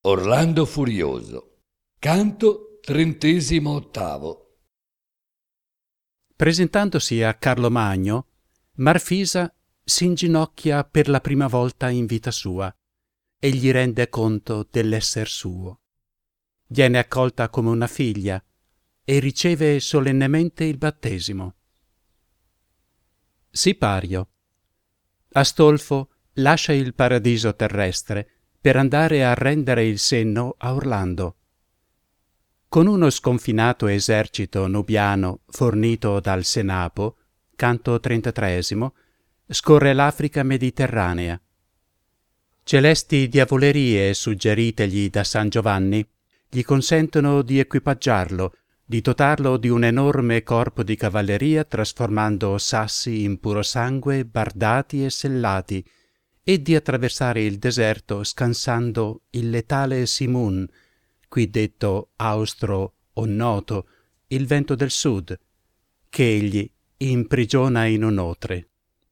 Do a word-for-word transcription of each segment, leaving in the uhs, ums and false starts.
Orlando Furioso, canto trentesimo ottavo. Presentandosi a Carlo Magno, Marfisa si inginocchia per la prima volta in vita sua e gli rende conto dell'esser suo. Viene accolta come una figlia e riceve solennemente il battesimo. Sipario. Astolfo lascia il paradiso terrestre per andare a rendere il senno a Orlando. Con uno sconfinato esercito nubiano fornito dal Senapo, canto trentatreesimo, scorre l'Africa mediterranea. Celesti diavolerie suggeritegli da San Giovanni gli consentono di equipaggiarlo, di dotarlo di un enorme corpo di cavalleria trasformando sassi in puro sangue bardati e sellati e di attraversare il deserto scansando il letale Simun, qui detto austro o noto, il vento del sud, che egli imprigiona in un'otre.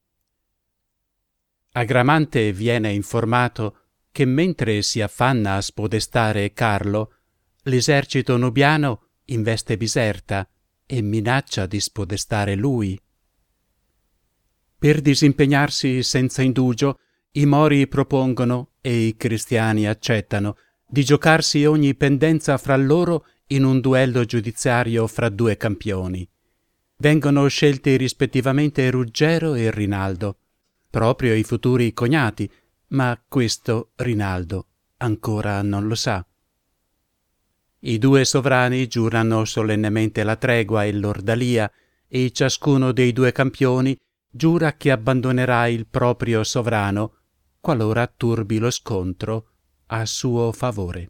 Agramante viene informato che mentre si affanna a spodestare Carlo, l'esercito nubiano investe Biserta e minaccia di spodestare lui. Per disimpegnarsi senza indugio, i Mori propongono, e i cristiani accettano, di giocarsi ogni pendenza fra loro in un duello giudiziario fra due campioni. Vengono scelti rispettivamente Ruggero e Rinaldo, proprio i futuri cognati, ma questo Rinaldo ancora non lo sa. I due sovrani giurano solennemente la tregua e l'ordalia e ciascuno dei due campioni giura che abbandonerà il proprio sovrano qualora turbi lo scontro a suo favore.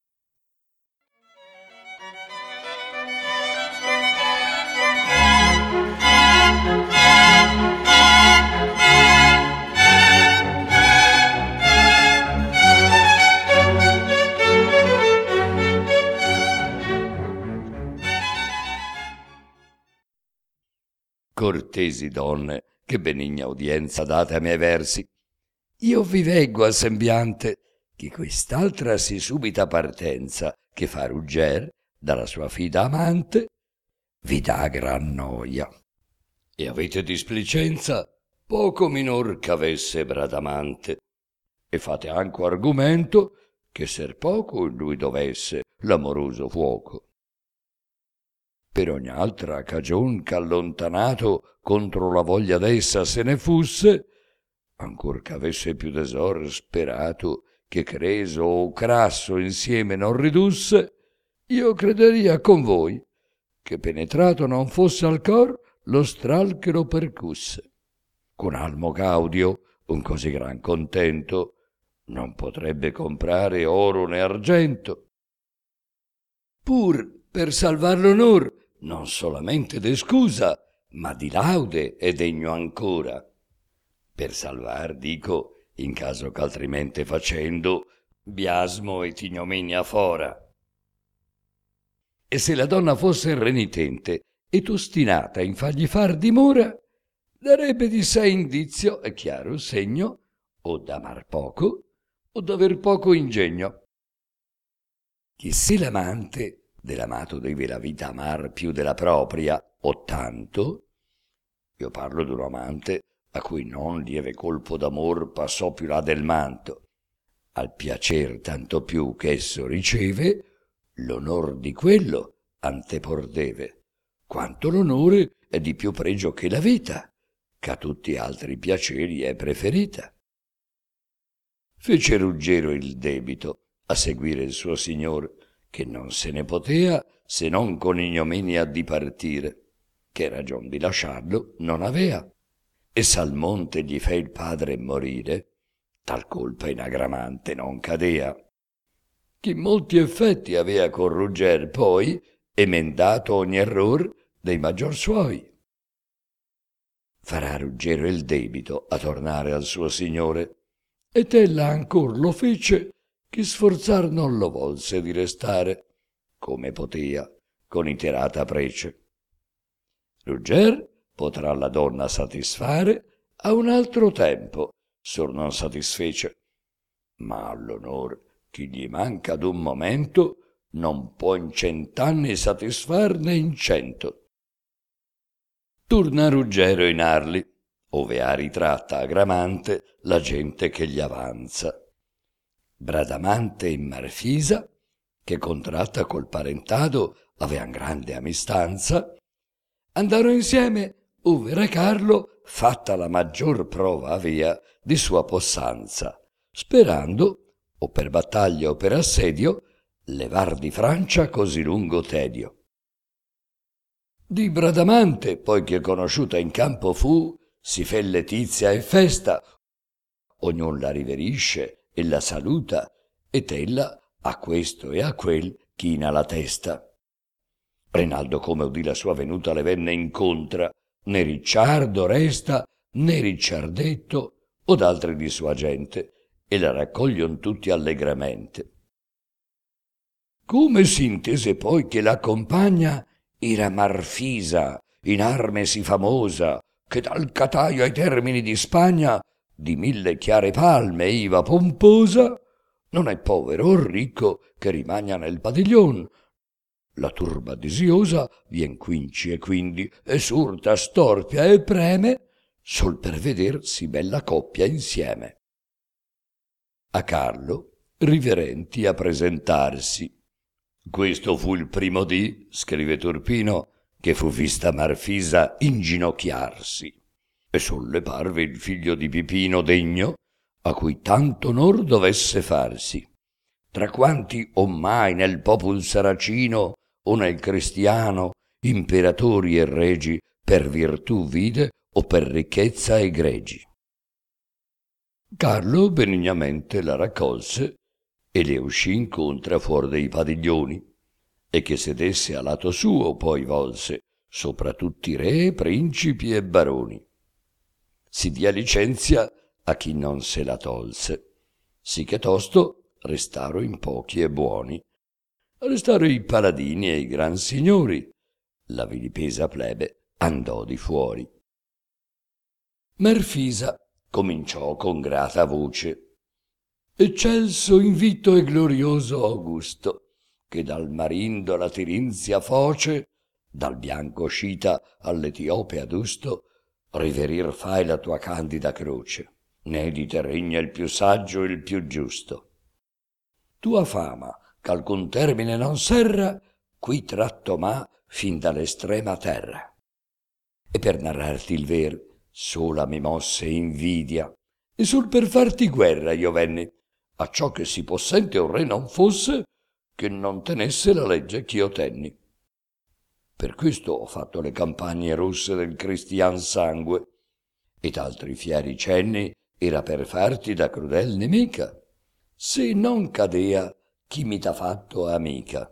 Cortesi donne, che benigna udienza date a miei versi. Io vi veggo a sembiante che quest'altra sì subita partenza che fa Rugger dalla sua fida amante vi dà gran noia. E avete displicenza poco minor ch'avesse Bradamante, e fate anco argomento che ser poco in lui dovesse l'amoroso fuoco. Per ogni altra cagion ch'allontanato contro la voglia d'essa se ne fusse, ancor ch'avesse più tesor sperato che Creso o Crasso insieme non ridusse, io crederia con voi che penetrato non fosse al cor lo stral che lo percusse. Con almo gaudio un così gran contento non potrebbe comprare oro né argento. Pur per salvar l'onor non solamente de scusa, ma di laude è degno ancora. Per salvar, dico, in caso ch'altrimente facendo, biasmo et ignominia fora. E se la donna fosse renitente ed ostinata in fargli far dimora, darebbe di sé indizio e chiaro segno o d'amar poco o d'aver poco ingegno. Che se l'amante dell'amato deve la vita amar più della propria o tanto, io parlo d'un amante a cui non lieve colpo d'amor passò più là del manto, al piacer tanto più che esso riceve, l'onor di quello antepor deve, quanto l'onore è di più pregio che la vita, che a tutti altri piaceri è preferita. Fece Ruggero il debito a seguire il suo signor, che non se ne potea se non con ignominia dipartire, che ragion di lasciarlo non avea. E Salmonte gli fe il padre morire, tal colpa in Agramante non cadea, che molti effetti avea con Rugger poi, emendato ogni error dei maggior suoi. Farà Ruggero il debito a tornare al suo signore, ed ella ancor lo fece che sforzar non lo volse di restare, come potea, con iterata prece. Rugger potrà la donna satisfare a un altro tempo, sor non satisfece, ma all'onor chi gli manca d'un momento non può in cent'anni satisfarne in cento. Torna Ruggero in Arli, ove ha ritratta a Gramante la gente che gli avanza. Bradamante e Marfisa, che contratta col parentado avean grande amistanza, andarono insieme ove re Carlo fatta la maggior prova avea di sua possanza, sperando, o per battaglia o per assedio, levar di Francia così lungo tedio. Di Bradamante, poi che conosciuta in campo fu, si fe letizia e festa, ognun la riverisce e la saluta, ed ella a questo e a quel china la testa. Rinaldo, come udì la sua venuta, le venne incontra, né Ricciardo resta, né Ricciardetto, od altri di sua gente, e la raccoglion tutti allegramente. Come si intese poi che la compagna era Marfisa, in arme sì famosa, che dal Cataio ai termini di Spagna di mille chiare palme iva pomposa, non è povero o ricco che rimagna nel padiglion. La turba desiosa vien quinci e quindi e surta, storpia e preme, sol per veder si bella coppia insieme. A Carlo, riverenti a presentarsi. Questo fu il primo dì, scrive Turpino, che fu vista Marfisa inginocchiarsi, e sol le parve il figlio di Pipino degno, a cui tanto onor dovesse farsi. Tra quanti ommai nel popol saracino o nel cristiano imperatori e regi per virtù vide o per ricchezza egregi. Carlo benignamente la raccolse e le uscì incontra fuor dei padiglioni, e che sedesse a lato suo poi volse sopra tutti re, principi e baroni. Si dia licenzia a chi non se la tolse, sì che tosto restaro in pochi e buoni. Restaro i paladini e i gran signori, la vilipesa plebe andò di fuori. Marfisa cominciò con grata voce: eccelso, invitto e glorioso Augusto, che dal Marindo alla Tirinzia foce, dal bianco Scita all'Etiope adusto, riverir fai la tua candida croce, né di te regna il più saggio e il più giusto. Tua fama, ch'alcun termine non serra, qui tratto m'ha fin dall'estrema terra. E per narrarti il ver, sola mi mosse invidia, e sul per farti guerra io venni, a ciò che si possente un re non fosse, che non tenesse la legge ch'io tenni. Per questo ho fatto le campagne rosse del cristian sangue, ed altri fieri cenni era per farti da crudel nemica, se non cadea chi mi t'ha fatto amica.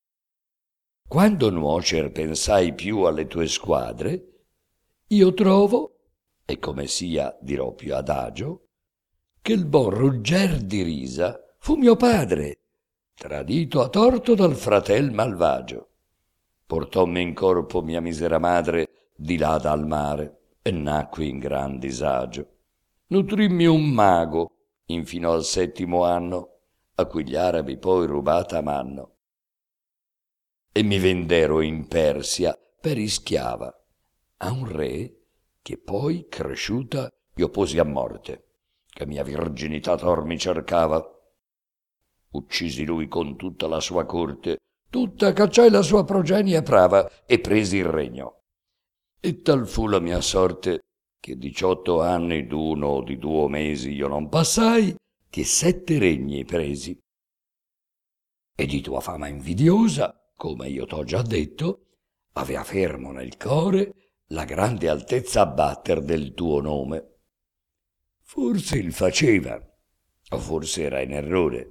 Quando nuocer pensai più alle tue squadre, io trovo, e come sia dirò più adagio, che il buon Rugger di Risa fu mio padre, tradito a torto dal fratel malvagio. Portommi in corpo mia misera madre di là dal mare e nacqui in gran disagio. Nutrimmi un mago infino al settimo anno, a cui gli arabi poi rubata m'hanno. E mi vendero in Persia per ischiava a un re che poi, cresciuta, io posi a morte, che mia virginità tor mi cercava. Uccisi lui con tutta la sua corte, tutta cacciai la sua progenie prava e presi il regno. E tal fu la mia sorte che diciotto anni d'uno o di duo mesi io non passai, che sette regni presi. E di tua fama invidiosa, come io t'ho già detto, avea fermo nel core la grande altezza abbatter del tuo nome. Forse il faceva, o forse era in errore.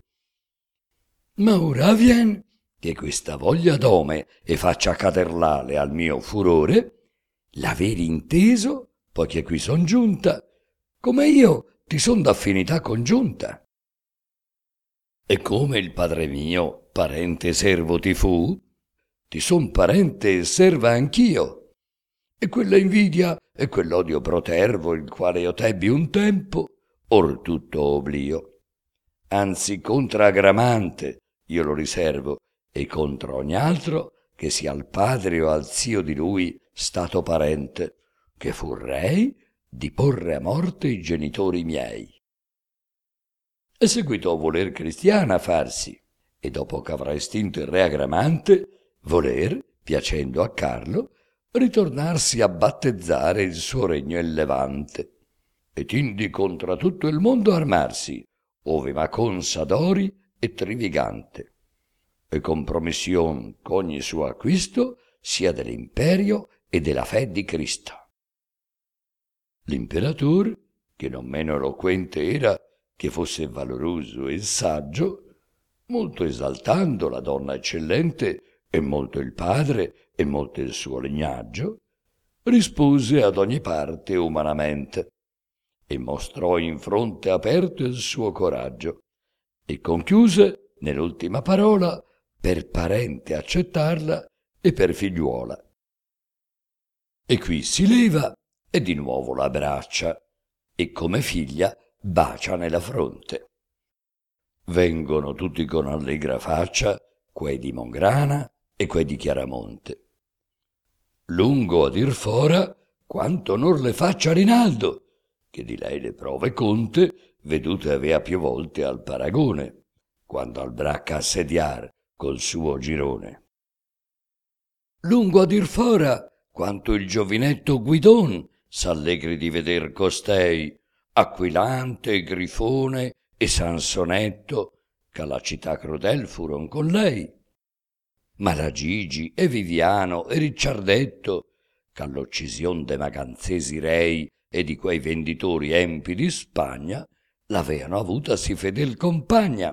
Ma ora avvien che questa voglia d'ome e faccia caderlale al mio furore, l'averi inteso, poiché qui son giunta, come io ti son d'affinità congiunta. E come il padre mio parente e servo ti fu, ti son parente e serva anch'io. E quella invidia e quell'odio protervo, il quale io tebbi un tempo, or tutto oblio. anzi contra Agramante io lo riservo, e contro ogni altro che sia al padre o al zio di lui stato parente, che furrei di porre a morte i genitori miei. E seguitò a voler cristiana farsi, e dopo che avrà estinto il re Agramante, voler, piacendo a Carlo, ritornarsi a battezzare il suo regno in Levante, e tindi contra tutto il mondo armarsi, ove Macon s'adori e Trivigante, e con promission ch'ogni suo acquisto sia dell'imperio e della fe di Cristo. L'imperatore, che non meno eloquente era che fosse valoroso e saggio, molto esaltando la donna eccellente e molto il padre e molto il suo legnaggio, rispose ad ogni parte umanamente e mostrò in fronte aperto il suo coraggio e conchiuse nell'ultima parola per parente accettarla e per figliuola. E qui si leva e di nuovo la abbraccia e come figlia bacia nella fronte. Vengono tutti con allegra faccia, quei di Mongrana e quei di Chiaramonte. Lungo a dir fora quanto onor le faccia Rinaldo, che di lei le prove conte vedute avea più volte al paragone, quando al bracca assediar col suo girone. Lungo a dir fora quanto il giovinetto Guidon s'allegri di veder costei, Aquilante, Grifone e Sansonetto, che alla città crudel furon con lei, ma la Gigi e Viviano e Ricciardetto, che all'uccision de maganzesi rei e di quei venditori empi di Spagna l'aveano avuta sì fedel compagna.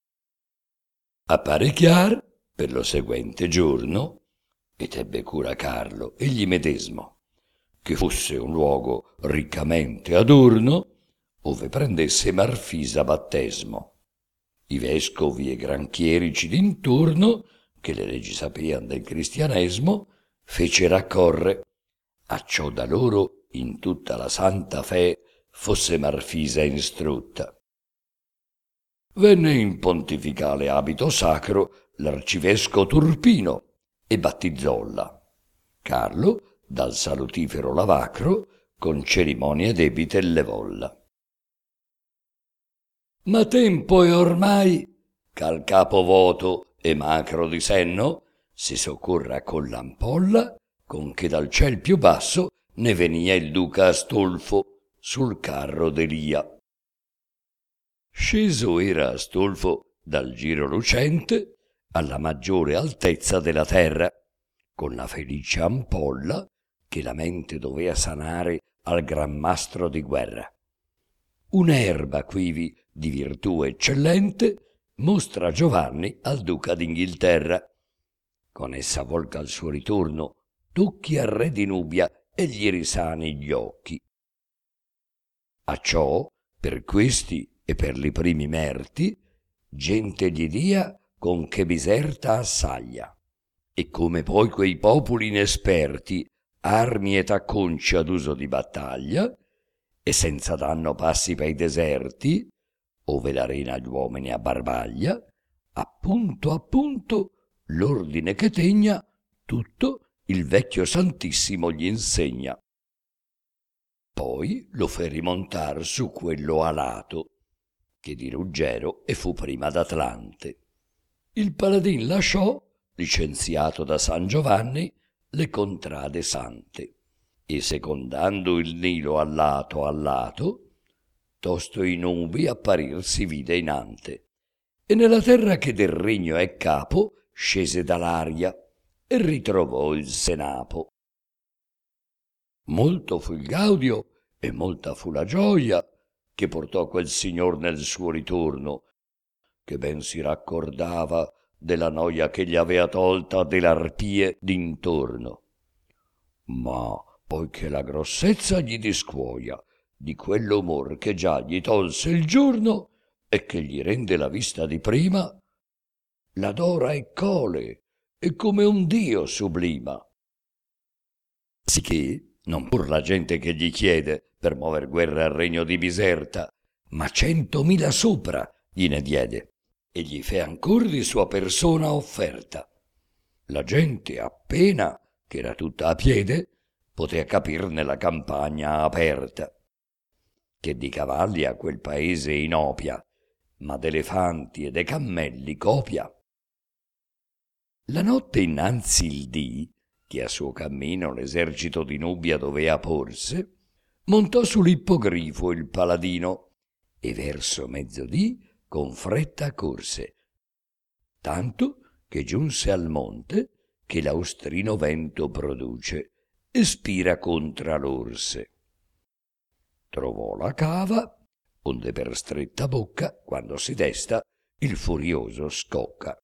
Appare chiar per lo seguente giorno, ed ebbe cura Carlo egli medesmo, che fosse un luogo riccamente adorno, ove prendesse Marfisa battesmo. I vescovi e granchierici d'intorno, che le leggi sapean del cristianesimo, fece raccorre, acciò da loro in tutta la santa fe fosse Marfisa instrutta. Venne in pontificale abito sacro l'arcivesco Turpino e battizzòlla. Carlo, dal salutifero lavacro, con cerimonie debite levolla. Ma tempo è ormai ch'al capo voto e macro di senno si soccorra con l'ampolla con che dal ciel più basso ne venia il duca Astolfo sul carro d'Elia. Sceso era Astolfo dal giro lucente alla maggiore altezza della terra, con la felice ampolla che la mente dovea sanare al gran mastro di guerra. Un'erba quivi di virtù eccellente mostra Giovanni al duca d'Inghilterra. Con essa volga al suo ritorno tocchi al re di Nubia e gli risani gli occhi. Acciò, per questi e per li primi merti, gente gli dia con che Biserta assaglia, e come poi quei popoli inesperti armi e tacconci ad uso di battaglia, e senza danno passi pei deserti, ove l'arena gli uomini abbarbaglia, appunto appunto l'ordine che tegna tutto il vecchio santissimo gli insegna. Poi lo fe rimontar su quello alato, che di Ruggero e fu prima d'Atlante. Il paladin lasciò, licenziato da San Giovanni, le contrade sante, e secondando il Nilo a lato a lato, tosto i nubi apparir si vide inante, e nella terra che del regno è capo scese dall'aria e ritrovò il senapo. Molto fu il gaudio e molta fu la gioia che portò quel signor nel suo ritorno, che ben si raccordava della noia che gli avea tolta dell'arpie d'intorno. Ma poiché la grossezza gli discuoia di quell'umor che già gli tolse il giorno e che gli rende la vista di prima, l'adora e cole e come un dio sublima. Sicché non pur la gente che gli chiede per mover guerra al regno di Biserta, ma centomila sopra gliene diede e gli fe ancor di sua persona offerta. La gente appena, che era tutta a piede, potea capirne la campagna aperta, che di cavalli a quel paese inopia, ma d'elefanti e de cammelli copia. La notte innanzi il dì, che a suo cammino l'esercito di Nubia dovea porse, montò sull'ippogrifo il paladino e verso mezzodì con fretta corse, tanto che giunse al monte che l'austrino vento produce e spira contra l'orse. Trovò la cava, onde per stretta bocca, quando si desta, il furioso scocca.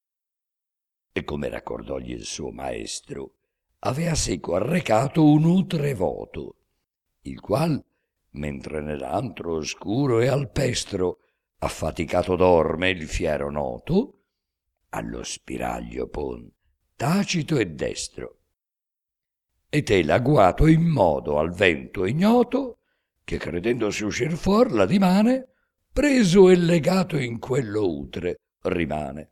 E come raccordògli il suo maestro, avea seco arrecato un utre voto, il qual, mentre nell'antro oscuro e alpestro affaticato dorme il fiero noto, allo spiraglio pon tacito e destro, ed è l'agguato in modo al vento ignoto che, credendosi uscir fuor la dimane, preso e legato in quello utre rimane.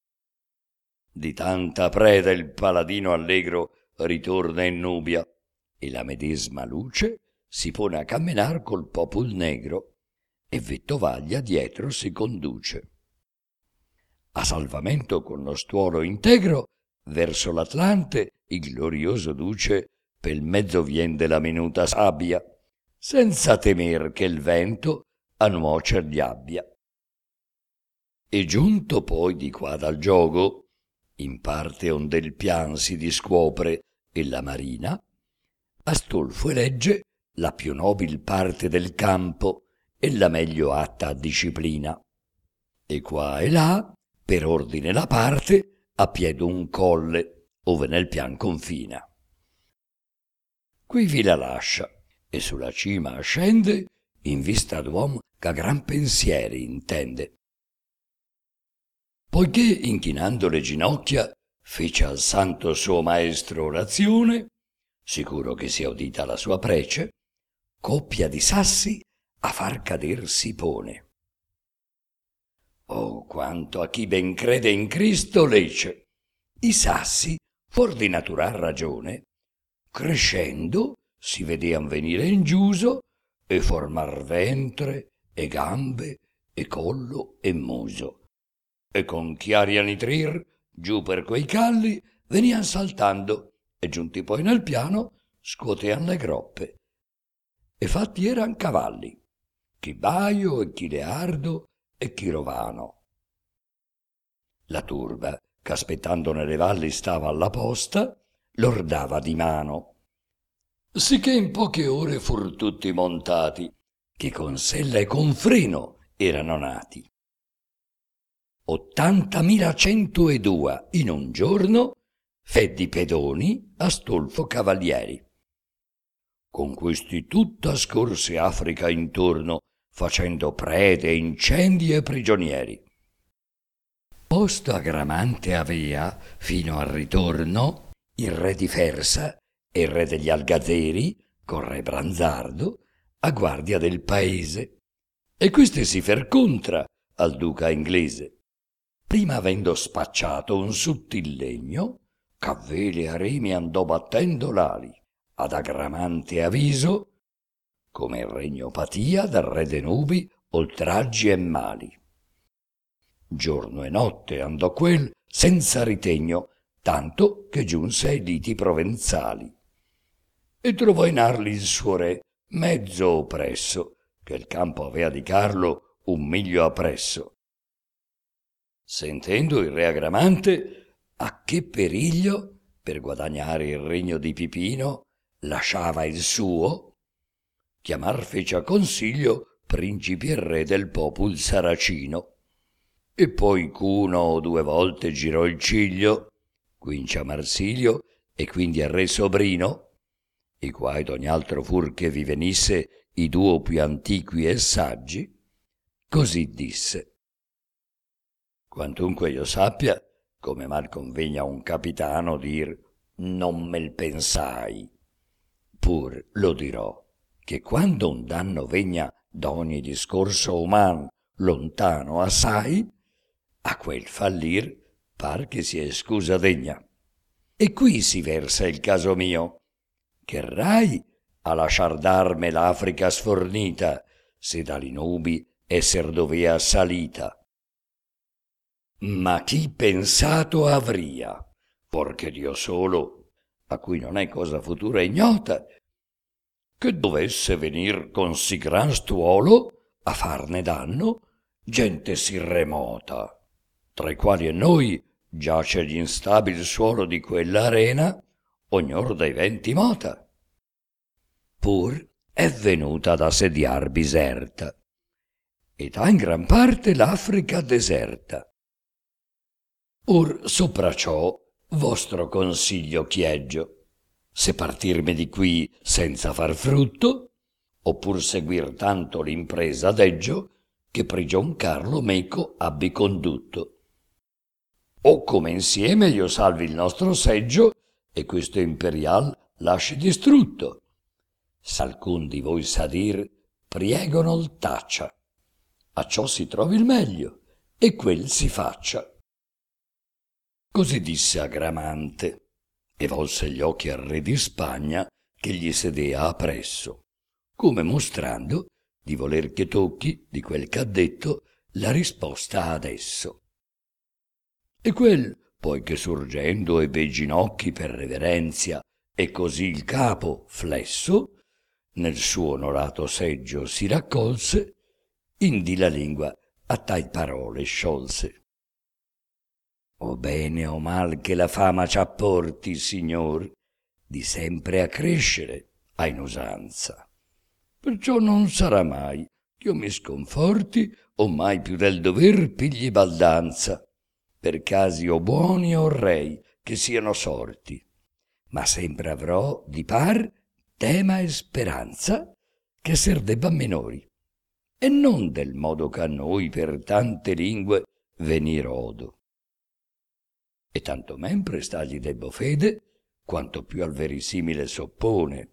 Di tanta preda il paladino allegro ritorna in Nubia e la medesma luce si pone a camminar col popol negro e Vettovaglia dietro si conduce. A salvamento con lo stuolo integro verso l'Atlante il glorioso duce pel mezzo vien della minuta sabbia, senza temer che il vento a nuocer gli abbia. E giunto poi di qua dal giogo, in parte onde il pian si discuopre e la marina, Astolfo elegge la più nobil parte del campo e la meglio atta a disciplina, e qua e là, per ordine la parte, a piede un colle, ove nel pian confina. Qui vi la lascia, e sulla cima ascende, in vista d'uom ch'a gran pensieri intende. Poiché, inchinando le ginocchia, fece al santo suo maestro orazione, sicuro che sia udita la sua prece, coppia di sassi a far cader si pone. Oh, quanto a chi ben crede in Cristo lecce! I sassi, for di natural ragione, crescendo si vedean venire in giuso e formar ventre e gambe e collo e muso, e con chiari a nitrir giù per quei calli venian saltando e giunti poi nel piano scuotean le groppe. E fatti eran cavalli, chi baio e chi leardo e chi rovano. La turba, ch'aspettando nelle valli stava alla posta, lordava di mano, sicché in poche ore fur tutti montati, che con sella e con freno erano nati. Ottantamila cento e due in un giorno fe di pedoni Astolfo cavalieri. Con questi tutta scorse Africa intorno, facendo prede, incendi e prigionieri. Posto a Gramante avea, fino al ritorno, il re di Fersa e il re degli Algazeri, con re Branzardo, a guardia del paese, e questi si fer contra al duca inglese. Prima avendo spacciato un suttil legno, ch'a vele a remi andò battendo l'ali, ad Agramante avviso, come il regno patia dal re de nubi oltraggi e mali. Giorno e notte andò quel senza ritegno, tanto che giunse ai liti provenzali. E trovò in Arli il suo re mezzo oppresso, che il campo avea di Carlo un miglio appresso. Sentendo il re Agramante a che periglio, per guadagnare il regno di Pipino, lasciava il suo, chiamar fece a consiglio principi e re del popul saracino, e poi c'uno o due volte girò il ciglio, quinci a Marsilio e quindi al re sobrino, i quai d'ogni altro fur che vi venisse i duo più antiqui e saggi, così disse: quantunque io sappia, come mal convegna a un capitano dir non me l pensai, pur lo dirò, che quando un danno vegna d'ogni discorso uman lontano assai, a quel fallir par che sia scusa degna. E qui si versa il caso mio, cherrai a lasciar darme l'Africa sfornita, se dalle nubi esser dovea salita. Ma chi pensato avria, porché Dio solo, a cui non è cosa futura ignota, che dovesse venir con sì gran stuolo a farne danno gente sì remota, tra i quali e noi giace l'instabil suolo di quella arena, ognor dai venti mota. Pur è venuta ad assediar Biserta, ed ha in gran parte l'Africa deserta. Or sopra ciò vostro consiglio chieggio, se partirmi di qui senza far frutto, oppur seguir tanto l'impresa deggio che prigion Carlo meco abbi condutto. O come insieme io salvi il nostro seggio e questo imperial lasci distrutto. S'alcun di voi sa dir, priego nol taccia, a ciò si trovi il meglio e quel si faccia. Così disse Agramante, e volse gli occhi al re di Spagna che gli sedea appresso, come mostrando di voler che tocchi di quel che ha detto la risposta adesso. E quel, poi che sorgendo ebbe i ginocchi per reverenzia e così il capo flesso, nel suo onorato seggio si raccolse, indi la lingua a tai parole sciolse. O bene o mal che la fama c'apporti, signor, di sempre a crescere a in usanza. Perciò non sarà mai ch'io mi sconforti o mai più del dover pigli baldanza, per casi o buoni o rei che siano sorti, ma sempre avrò di par tema e speranza che ser debba minori, e non del modo che a noi per tante lingue venir odo. E tanto men prestargli debbo fede, quanto più al verisimile s'oppone.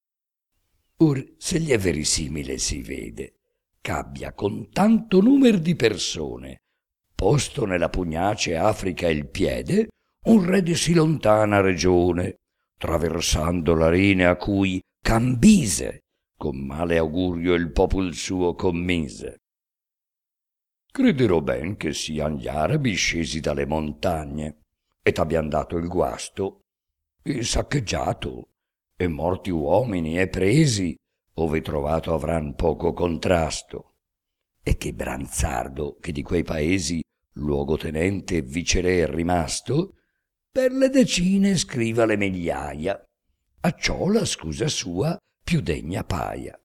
Or se gli è verisimile si vede, ch'abbia con tanto numer di persone, posto nella pugnace Africa il piede, un re di sì lontana regione, traversando la rene a cui Cambise, con male augurio il popol suo commise. Crederò ben che sian gli arabi scesi dalle montagne, ed abbian dato il guasto, e saccheggiato, e morti uomini e presi, ove trovato avran poco contrasto, e che Branzardo, che di quei paesi luogotenente e viceré è rimasto, per le decine scriva le migliaia, acciò la scusa sua più degna paia.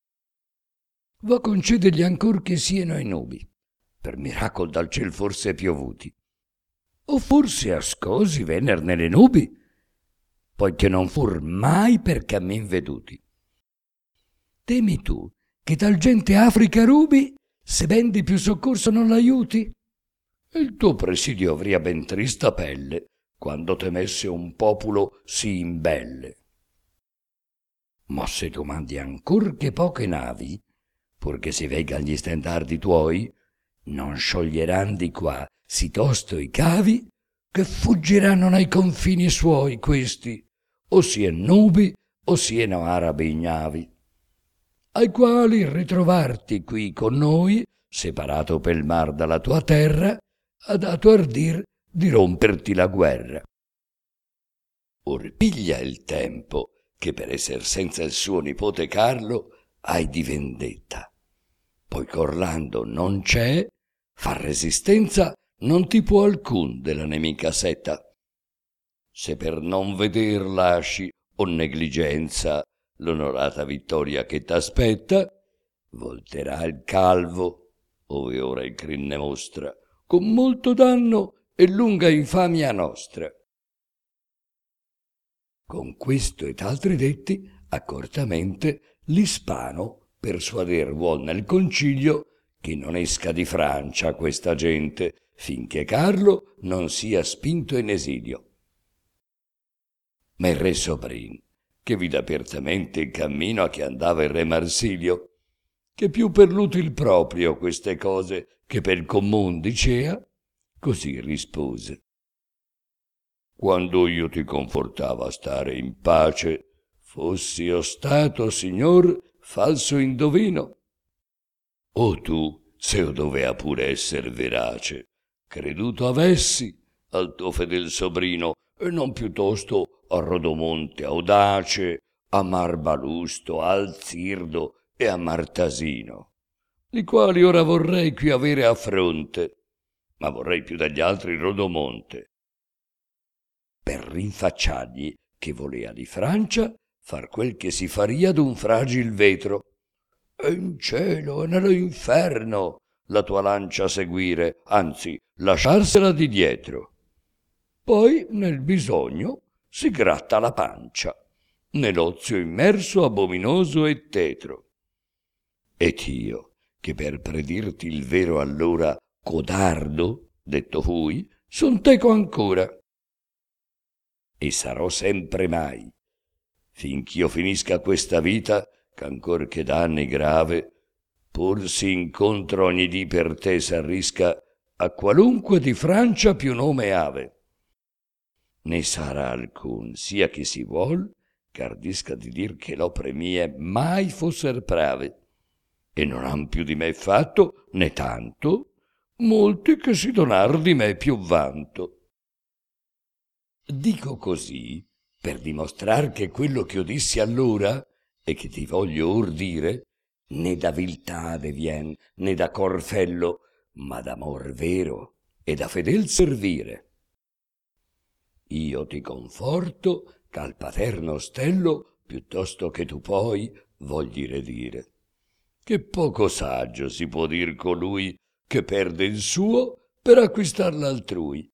Va concedergli ancor che siano i nubi, per miracol dal ciel forse piovuti, o forse ascosi venner nelle nubi, poiché non fur mai per cammin veduti. Temi tu che tal gente Africa rubi, se ben di più soccorso non l'aiuti? Il tuo presidio avria ben trista pelle, quando temesse un populo sì imbelle. Ma se tu mandi ancor che poche navi, purché si veggan gli stendardi tuoi, non scioglieran di qua sì tosto i cavi, che fuggiranno nei confini suoi questi, o sien nubi o sieno arabi ignavi, ai quali ritrovarti qui con noi, separato pel mar dalla tua terra, ha dato ardir di romperti la guerra. Or piglia il tempo che per esser senza il suo nipote Carlo hai di vendetta, poi ch'Orlando non c'è, far resistenza non ti può alcun della nemica setta. Se per non veder lasci o negligenza l'onorata vittoria che t'aspetta, volterà il calvo, ove ora il crin ne mostra, con molto danno e lunga infamia nostra. Con questo ed altri detti, accortamente, l'Ispano persuader vuol nel concilio che non esca di Francia questa gente, finché Carlo non sia spinto in esilio. Ma il re Sobrin, che vide apertamente il cammino a che andava il re Marsilio, che più per l'util proprio queste cose che per commun dicea, così rispose. Quando io ti confortava a stare in pace, fossi io stato, signor, falso indovino. O tu, se io dovea pure esser verace, creduto avessi al tuo fedel sobrino, e non piuttosto a Rodomonte audace, a Marbalusto, al Zirdo e a Martasino, li quali ora vorrei qui avere a fronte, ma vorrei più dagli altri Rodomonte, per rinfacciargli che volea di Francia far quel che si faria d'un fragil vetro, e in cielo e nello inferno la tua lancia seguire, anzi lasciarsela di dietro. Poi nel bisogno si gratta la pancia, nell'ozio immerso abominoso e tetro. Ed io, che per predirti il vero allora codardo, detto fui, son teco ancora. E sarò sempre mai, finch'io finisca questa vita, ch'ancor che danni grave, pur si incontro ogni dì per te s'arrisca a qualunque di Francia più nome ave. Ne sarà alcun, sia chi si vuol, ch'ardisca di dir che l'opre mie mai fosser prave, e non han più di me fatto, né tanto, molti che si donar di me più vanto. Dico così per dimostrar che quello che io dissi allora e che ti voglio or dire, né da viltade vien, né da cor fello, ma d'amor vero e da fedel servire. Io ti conforto ch'al paterno stello, piuttosto che tu poi, voglire dire, che poco saggio si può dir colui che perde il suo per acquistar l'altrui.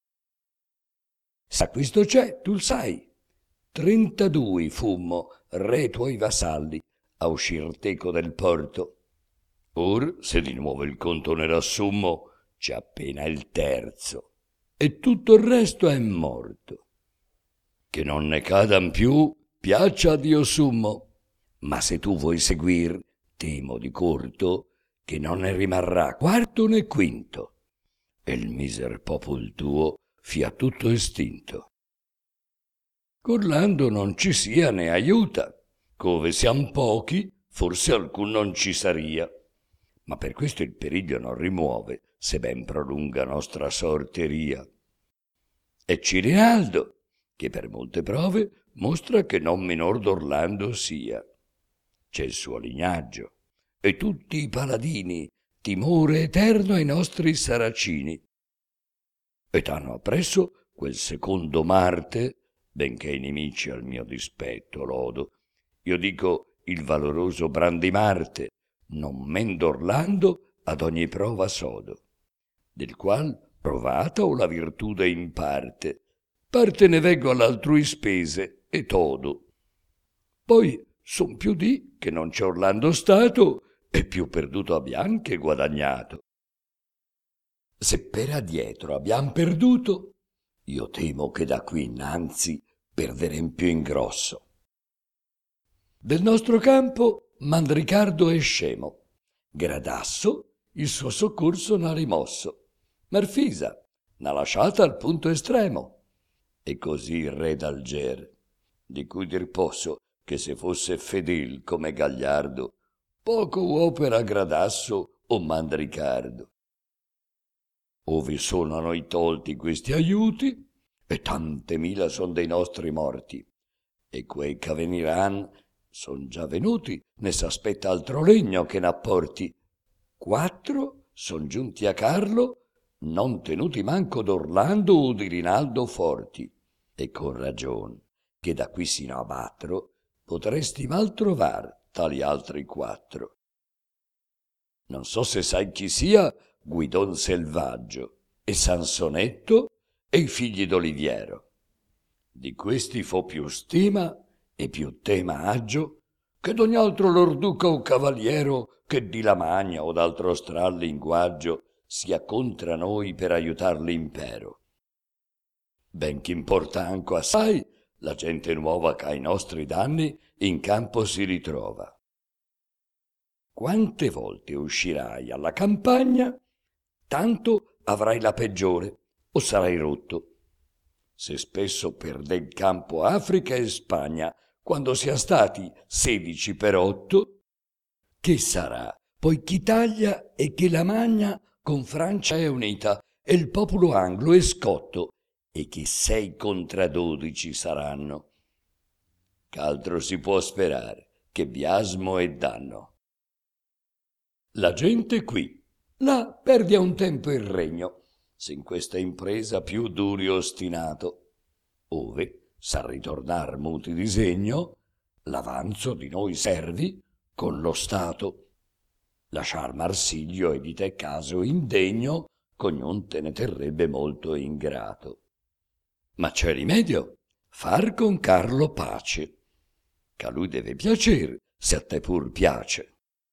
S'acquisto c'è, tu l sai. Trentadui fummo, re tuoi vassalli, a uscir teco del porto. Or, se di nuovo il conto ne rassummo, c'è appena il terzo, e tutto il resto è morto. Che non ne cadan più, piaccia a Dio summo, ma se tu vuoi seguir, temo di corto, che non ne rimarrà quarto né quinto, e il miser popol tuo fia tutto estinto. Corlando non ci sia né aiuta, cove siam pochi, forse alcun non ci saria, ma per questo il periglio non rimuove, se ben prolunga nostra sorteria. E Cirinaldo, che per molte prove mostra che non minor d'Orlando sia. C'è il suo lignaggio, e tutti i paladini, timore eterno ai nostri saracini. Ed hanno appresso quel secondo Marte, benché i nemici al mio dispetto lodo, io dico il valoroso Brandimarte, non men d'Orlando ad ogni prova sodo, del qual provata o la virtude in parte, parte ne veggo all'altrui spese e todo. Poi son più di che non c'è Orlando stato e più perduto abbiam che guadagnato. Se per adietro abbiam perduto, io temo che da qui innanzi perderem più in grosso. Del nostro campo Mandricardo è scemo, Gradasso il suo soccorso n'ha rimosso, Marfisa n'ha lasciata al punto estremo, e così il re d'Alger, di cui dir posso che se fosse fedel come Gagliardo, poco uò per a Gradasso o Mandricardo. Ove sono a noi tolti questi aiuti, e tante mila son dei nostri morti, e quei c'avveniran son già venuti, ne s'aspetta altro legno che n'apporti. Quattro son giunti a Carlo, non tenuti manco d'Orlando o di Rinaldo forti, e con ragion che da qui sino a Batro potresti mal trovar tali altri quattro. Non so se sai chi sia Guidon Selvaggio e Sansonetto e i figli d'Oliviero. Di questi fo più stima e più tema agio che d'ogni altro lor duca o cavaliero che di Lamagna o d'altro stral linguaggio sia contra noi per aiutar l'impero. Ben ch'importa anco assai la gente nuova che ai nostri danni in campo si ritrova. quante volte uscirai alla campagna, tanto avrai la peggiore o sarai rotto. Se spesso perde il campo Africa e Spagna, quando sia stati sedici per otto, che sarà poi ch'Italia e che la Magna con Francia è unita, e il popolo anglo è scotto, e che sei contra dodici saranno. Ch'altro si può sperare che biasmo e danno. La gente qui, là perde a un tempo il regno, se in questa impresa più duri ostinato, ove sa ritornar muti disegno, l'avanzo di noi servi con lo Stato. Lasciar Marsiglio e di te caso indegno, ch'ognon te ne terrebbe molto ingrato. Ma c'è rimedio, far con Carlo pace, ch'a lui deve piacer se a te pur piace.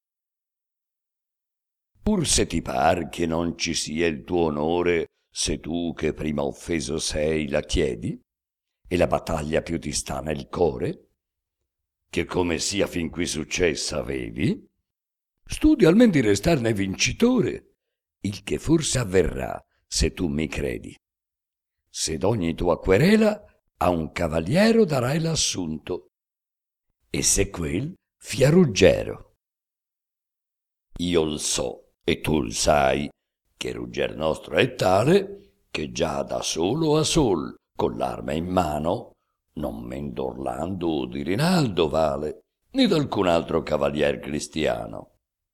Pur se ti par che non ci sia il tuo onore, se tu che prima offeso sei la chiedi, e la battaglia più ti sta nel core, che come sia fin qui successa avevi, studia almen di restarne vincitore, il che forse avverrà se tu mi credi. Se d'ogni tua querela a un cavaliero darai l'assunto, e se quel fia Ruggero. Io l so, e tu l sai, che Rugger nostro è tale, che già da solo a sol, con l'arma in mano, non men d'Orlando o di Rinaldo vale, né d'alcun altro cavalier cristiano.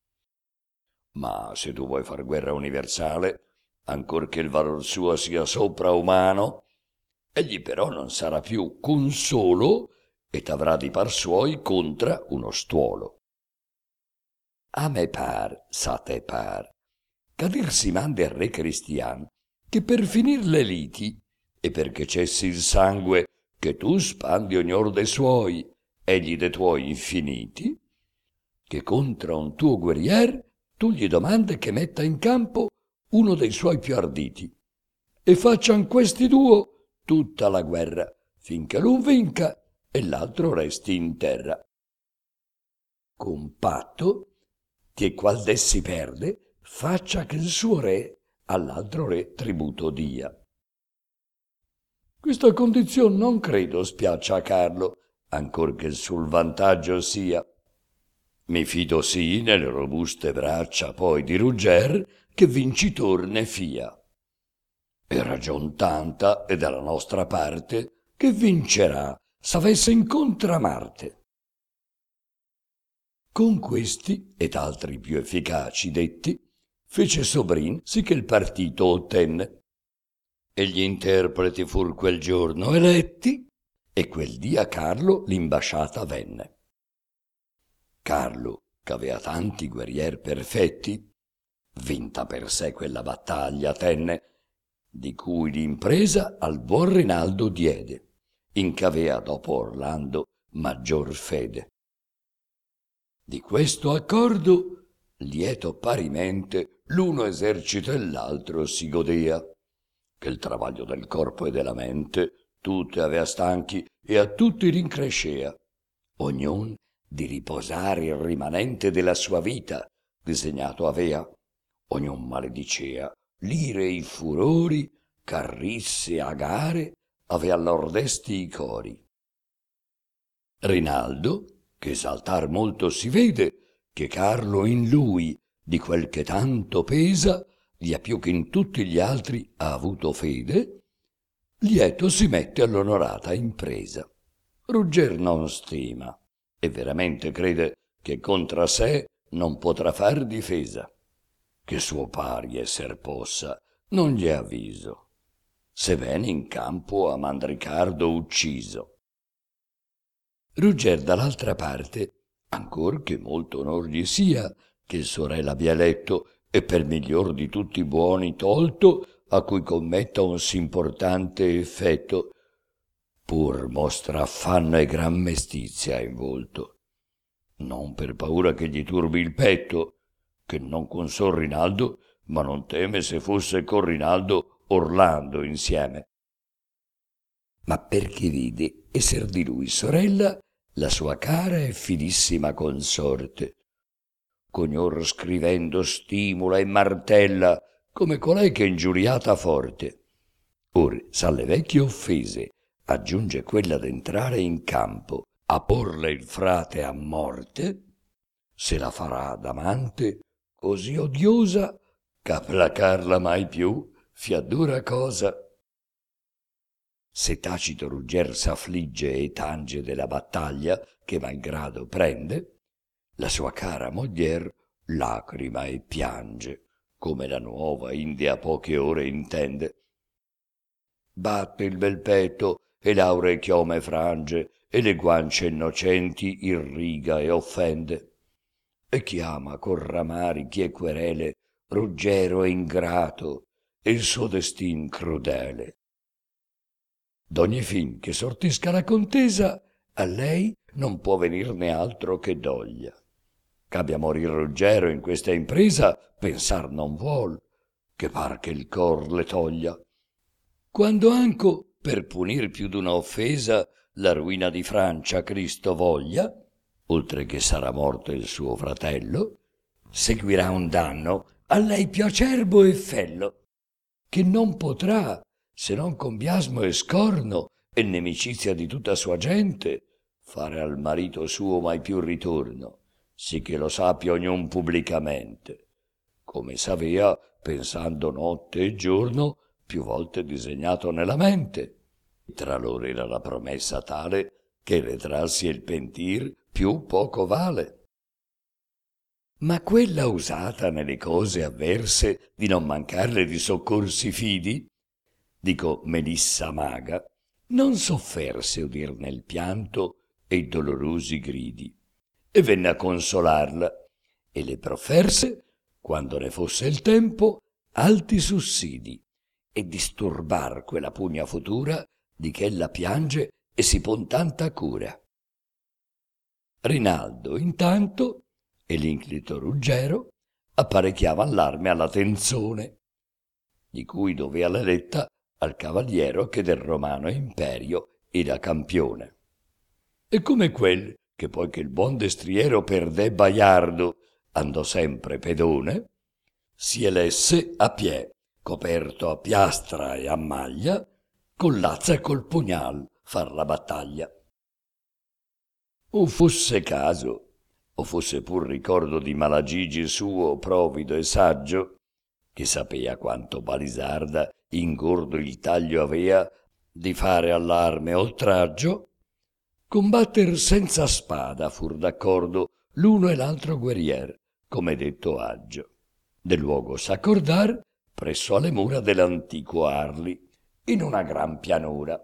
Ma se tu vuoi far guerra universale, ancor che il valor suo sia sopraumano, egli però non sarà più qu'un solo, e t'avrà di par suoi contra uno stuolo. A me par, sa te par, ch'a dir si mandi al re cristian, che per finir le liti, e perché cessi il sangue, che tu spandi ognor de suoi, egli de tuoi infiniti, che contra un tuo guerrier tu gli domande che metta in campo uno dei suoi più arditi, e faccian questi duo tutta la guerra, finché l'un vinca e l'altro resti in terra. Con patto che qual d'essi perde, faccia che il suo re all'altro re tributo dia. Questa condizion non credo spiaccia a Carlo, ancor che sul vantaggio sia. Mi fido sì nelle robuste braccia poi di Rugger, che vincitor ne fia. E ragion tanta è dalla nostra parte, che vincerà s'avesse incontra Marte. Con questi ed altri più efficaci detti, fece Sobrin sì che il partito ottenne, e gli interpreti fur quel giorno eletti, e quel dì a Carlo l'imbasciata venne. Carlo, ch'avea tanti guerrier perfetti, vinta per sé quella battaglia tenne, di cui l'impresa al buon Rinaldo diede, in ch'avea dopo Orlando maggior fede. Di questo accordo, lieto parimente, l'uno esercito e l'altro si godea, che il travaglio del corpo e della mente tutte avea stanchi e a tutti rincrescea, ognon di riposare il rimanente della sua vita disegnato avea, ognon maledicea l'ire e i furori, carrisse a gare avea lor desti i cori. Rinaldo, che esaltar molto si vede, che Carlo in lui di quel che tanto pesa, via più che in tutti gli altri ha avuto fede, lieto si mette all'onorata impresa. Rugger non stima, e veramente crede che contra sé non potrà far difesa, che suo pari esser possa, non gli è avviso, sebbene in campo a Mandricardo ucciso. Rugger dall'altra parte, ancor che molto onor gli sia che il suo re l'abbia eletto e per miglior di tutti i buoni tolto, a cui commetta un sì importante effetto, pur mostra affanno e gran mestizia in volto, non per paura che gli turbi il petto, che non con sol Rinaldo, ma non teme se fosse con Rinaldo Orlando insieme, ma perché vide esser di lui sorella la sua cara e fidissima consorte, ch'ognor scrivendo stimola e martella, come colei che ingiuriata forte. Or, s'alle vecchie offese aggiunge quella d'entrare in campo a porle il frate a morte, se la farà d'amante così odiosa ch'a placarla mai più fia dura cosa. Se Tacito rugger s'affligge e tange della battaglia che malgrado prende, la sua cara moglier lacrima e piange, come la nuova inde a poche ore intende. Batte il bel petto e l'auree chiome frange e le guance innocenti irriga e offende, e chiama con ramarichi e querele Ruggero ingrato e il suo destin crudele. D'ogni fin che sortisca la contesa, a lei non può venirne altro che doglia. Ch'abbia morir Ruggero in questa impresa, pensar non vuol, che par che il cor le toglia. Quando anco, per punir più d'una offesa, la ruina di Francia Cristo voglia, oltre che sarà morto il suo fratello, seguirà un danno a lei più acerbo e fello, che non potrà, se non con biasmo e scorno e nemicizia di tutta sua gente, fare al marito suo mai più ritorno, sì che lo sappia ognun pubblicamente, come s'avea, pensando notte e giorno, più volte disegnato nella mente. Tra loro era la promessa tale che il retrarsi e il pentir più poco vale. Ma quella usata nelle cose avverse di non mancarle di soccorsi fidi, dico Melissa maga, non sofferse udirne il pianto e i dolorosi gridi, e venne a consolarla, e le profferse, quando ne fosse il tempo, alti sussidi, e disturbar quella pugna futura di che ella piange e si pon tanta cura. Rinaldo, intanto, e l'inclito Ruggero apparecchiavan l'arme alla tenzone, di cui dovea l'eletta al cavaliero che del romano imperio era campione. E come quel che poi che il buon destriero perdè Baiardo andò sempre pedone, si elesse a piè, coperto a piastra e a maglia, col lazza e col pugnal far la battaglia. O fosse caso, o fosse pur ricordo di Malagigi suo provido e saggio, che sapea quanto Balisarda ingordo il taglio avea di fare all'arme oltraggio, combatter senza spada fur d'accordo l'uno e l'altro guerrier, come detto aggio. Del luogo s'accordar presso alle mura dell'antico Arli, in una gran pianura.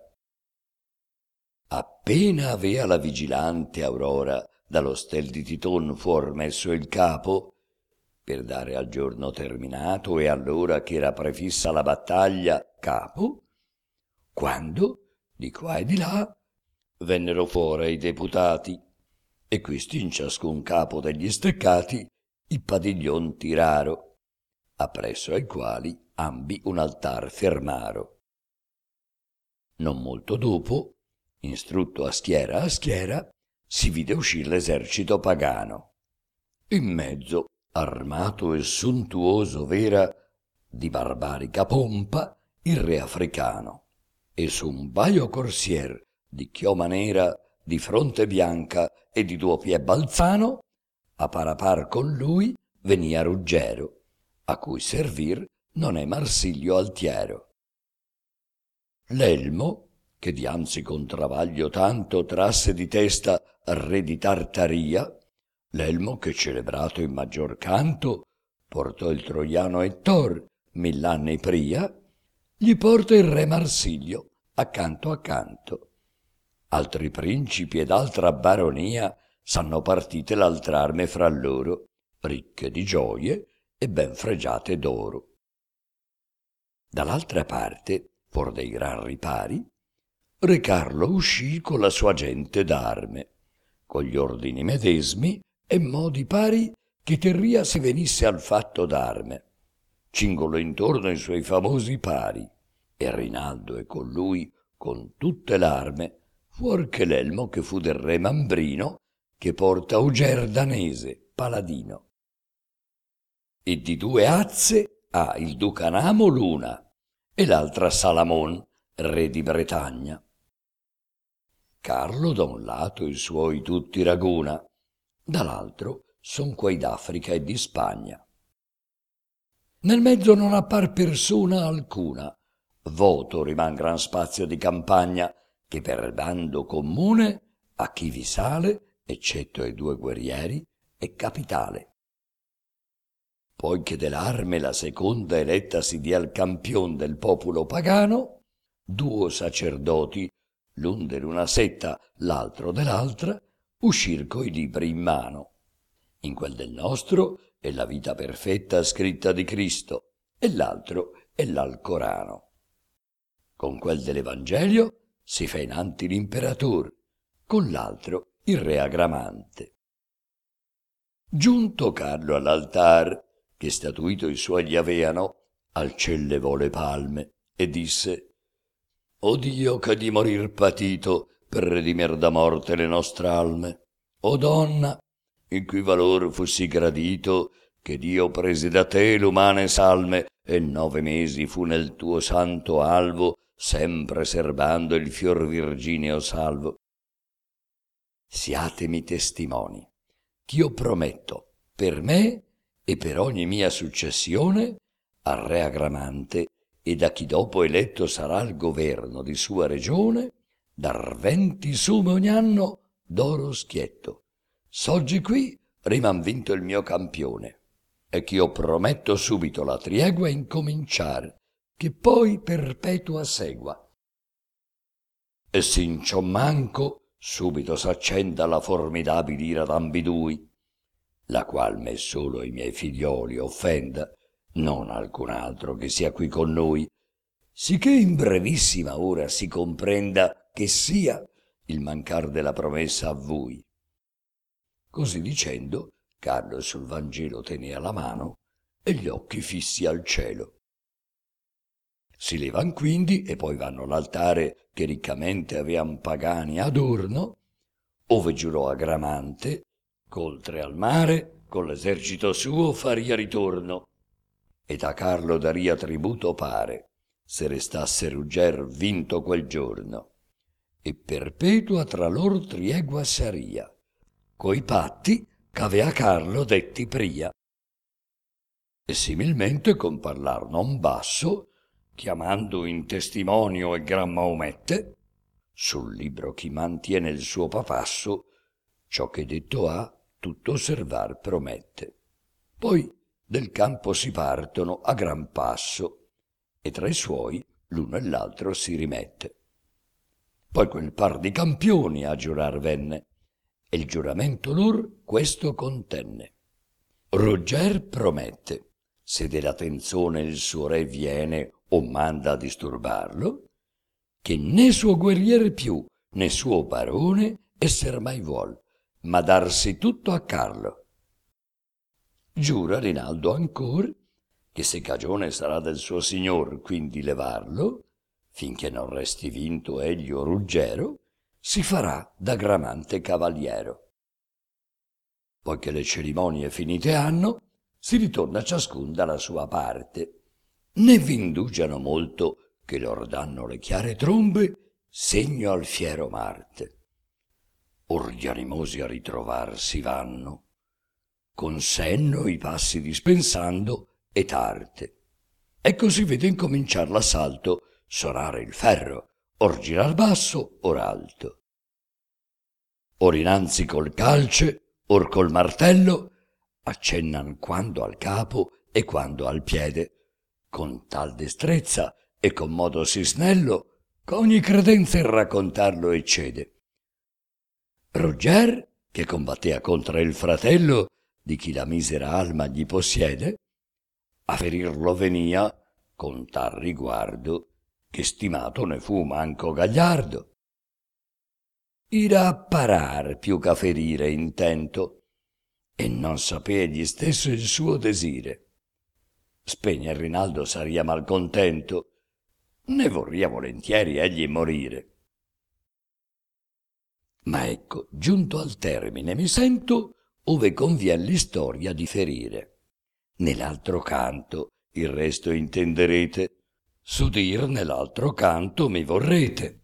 Appena avea la vigilante Aurora dallo stel di Titon fuor messo il capo, per dare al giorno terminato e all'ora che era prefissa la battaglia capo, quando, di qua e di là, vennero fuori i deputati, e questi in ciascun capo degli steccati i padiglion tiraro, appresso ai quali ambi un altar fermaro. Non molto dopo, instrutto a schiera a schiera, si vide uscir l'esercito pagano. In mezzo, armato e sontuoso v'era, di barbarica pompa, il re africano, e su un baio corsier di chioma nera, di fronte bianca e di duo piè balzano, a par a par con lui venia Ruggero, a cui servir non è Marsilio altiero. L'elmo, che dianzi con travaglio tanto trasse di testa re di Tartaria, l'elmo che celebrato in maggior canto portò il troiano Ettor mill'anni pria, gli porta il re Marsilio accanto a canto. Altri principi ed altra baronia s'hanno partite l'altr'arme fra loro, ricche di gioie e ben fregiate d'oro. Dall'altra parte, for dei gran ripari, re Carlo uscì con la sua gente d'arme, con gli ordini medesmi e modi pari che terria si venisse al fatto d'arme, cingolo intorno i suoi famosi pari, e Rinaldo e con lui con tutte l'arme, fuor che l'elmo che fu del re Mambrino, che porta Uger danese, paladino. e di due azze ha il duca Namo l'una e l'altra Salamon, re di Bretagna. Carlo da un lato i suoi tutti raguna, dall'altro son quei d'Africa e di Spagna. Nel mezzo non appar persona alcuna, voto riman gran spazio di campagna, che per bando comune a chi vi sale, eccetto i due guerrieri, è capitale. Poi che dell'arme la seconda eletta si dia al campion del popolo pagano, duo sacerdoti, l'un dell'una setta, l'altro dell'altra, uscir coi libri in mano. In quel del nostro è la vita perfetta scritta di Cristo e l'altro è l'Alcorano. Con quel dell'Evangelio si fa innanti l'imperatore, con l'altro il re Agramante. Giunto Carlo all'altar, che statuito i suoi gli aveano, al ciel levò le palme e disse: «O Dio che di morir patito per redimer da morte le nostre alme, o donna, in cui valor fussi gradito, che Dio prese da te l'umane salme e nove mesi fu nel tuo santo alvo, sempre serbando il fior virgineo salvo. Siatemi testimoni, ch'io prometto per me e per ogni mia successione al re Agramante e da chi dopo eletto sarà il governo di sua regione, dar venti sume ogni anno d'oro schietto. S'oggi qui riman vinto il mio campione, e ch'io prometto subito la triegua incominciar, che poi perpetua segua. E sin ciò manco subito s'accenda la formidabile ira d'ambidui, la qual me solo i miei figlioli offenda, non alcun altro che sia qui con noi, sicché in brevissima ora si comprenda che sia il mancar della promessa a voi». Così dicendo, Carlo sul Vangelo tenea la mano e gli occhi fissi al cielo. Si levan quindi e poi vanno all'altare che riccamente avean pagani adorno, ove giurò Agramante, ch'oltre al mare, con l'esercito suo faria ritorno, ed a Carlo daria tributo pare, se restasse Rugger vinto quel giorno, e perpetua tra lor triegua saria, coi patti ch'avea Carlo detti pria. E similmente con parlar non basso, chiamando in testimonio il gran Maomette, sul libro chi mantiene il suo papasso, ciò che detto ha tutto osservar promette. Poi del campo si partono a gran passo, e tra i suoi l'uno e l'altro si rimette. Poi quel par di campioni a giurar venne, e il giuramento lor questo contenne. Rugger promette, se della tenzone il suo re viene o manda a disturbarlo, che né suo guerriere più né suo barone esser mai vuol, ma darsi tutto a Carlo. Giura Rinaldo ancor che se cagione sarà del suo signor quindi levarlo, finché non resti vinto egli o Ruggero, si farà da Gramante cavaliero. Poi che le cerimonie finite hanno, si ritorna ciascun dalla sua parte, né v'indugiano molto che lor danno le chiare trombe segno al fiero Marte. Or gli animosi a ritrovar si vanno, con senno i passi dispensando et arte. Ecco si vede incominciar l'assalto, sonare il ferro, or girar basso, or alto. Or innanzi col calce, or col martello, accennan quando al capo e quando al piede, con tal destrezza e con modo sì snello, ch'ogni credenza in raccontarlo eccede. Rugger, che combattea contra il fratello di chi la misera alma gli possiede, a ferirlo venia con tal riguardo che stimato ne fu manco gagliardo. Ira a parar più che a ferire intento, e non sapea egli stesso il suo desire. Spegne Rinaldo saria malcontento, ne vorria volentieri egli morire. Ma ecco, giunto al termine mi sento, ove convien l'istoria di ferire. nell'altro canto il resto intenderete, s'udir nell'altro canto mi vorrete.